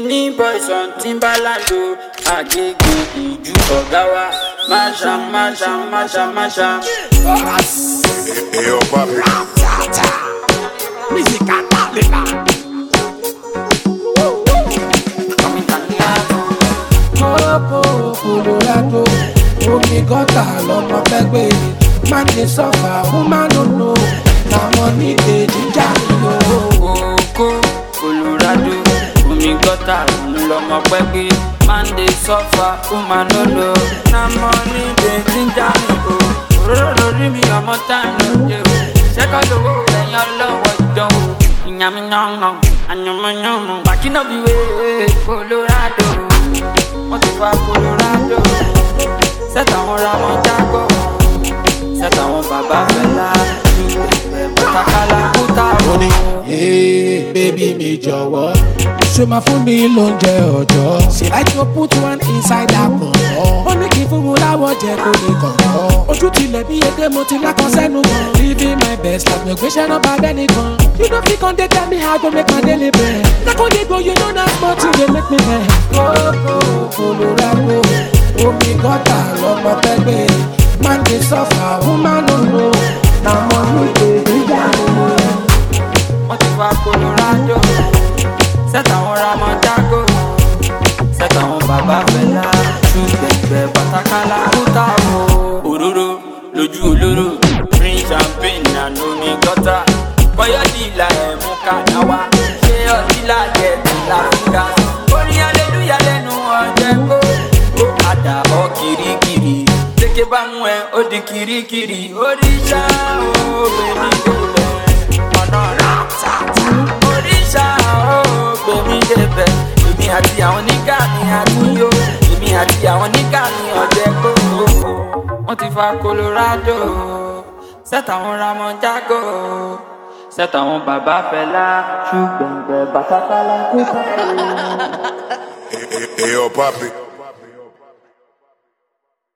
Benin boys on Timbaland o, Agege Ìjú ọ̀gá wa. Masha, masha, masha, masha. Hey, yo, papi. Music and Malika. Colorado, omi gọ́tà lọ́mọ pẹ́gbẹ́. Man dey suffer, woman no know. Na money dey ginger me o. Oko Colorado, omi gọ́tà lọ́mọ pẹ́gbẹ́. Man dey suffer, woman no know. Na money dey ginger me o. Òróró lórí mi ọmọ táì lóde o. Ṣẹ́kọ̀ lówó ẹ̀yìn ọlọ́wọ́ ìdán o. Ìyàmìyànmọ̀, àyànmọ̀yànmọ̀. Bàkínà bí wé Colorado. Wọ́n ti fa Colorado. Sẹ́tà wọn ra wọn jágọ̀. Sẹ́tà wọn bàbá fẹ́lá. Bàtàkàlà kúta o. Hey, baby mi jọ̀wọ́. Ṣé máa fún mi lóúnjẹ ọ̀jọ́? Ṣé like to put one inside that pọ̀npọ̀? Ó ní kí fún mi láwọ̀ jẹ kó lè kọ̀ọ̀kan. Ojú tilẹ̀ bí edé mo ti lákan sẹ́nu kan. Living my best like mi ò gbéṣẹ́ náà bá bẹ́ẹ̀ nìkan. You no fit come dey tell me how to make my daily bread. Lákàn dé gbòòyè no na small thing dey make me vex. Colorado, omi gọ́tà lọ́mọ pẹ́gbẹ́. Man dey suffer, woman no know. Na money dey ginger me. Wọ́n ti fa Colorado. Sẹ́tà wọn ra wọn jágọ̀. Sẹ́tà wọn bàbá fẹ́lá. Ṣùgbẹ́gbẹ́ bàtàkàlà kúta o. Òróró lójú olóró. Green champagne and omi gọ́tà. Bọ́yọ̀ dìlà ẹ̀mú kànáwá. Ṣé ọtí lájẹ̀ tí láfíríkà? Orin aleluya lẹ́nu ọ̀jẹ̀ kó. Ó padà ọ kirikiri. Lékè bá mú ẹ ó di kirikiri. Oríṣà ó bèmí débẹ̀. Ọ̀nà rà tàtà. Oríṣà ó bèmí débẹ̀. Èmi àti àwọn nígà mi àti yó. Èmi àti àwọn nígà mi ọ̀jẹ̀ kó. Wọ́n ti fa Colorado. Sẹ́tà wọn ra wọn jágọ̀. Sẹ́tà wọn bàbá fẹ́lá. Ṣùgbọ́n bàtàkàlà kúta. Hey, yo, papi.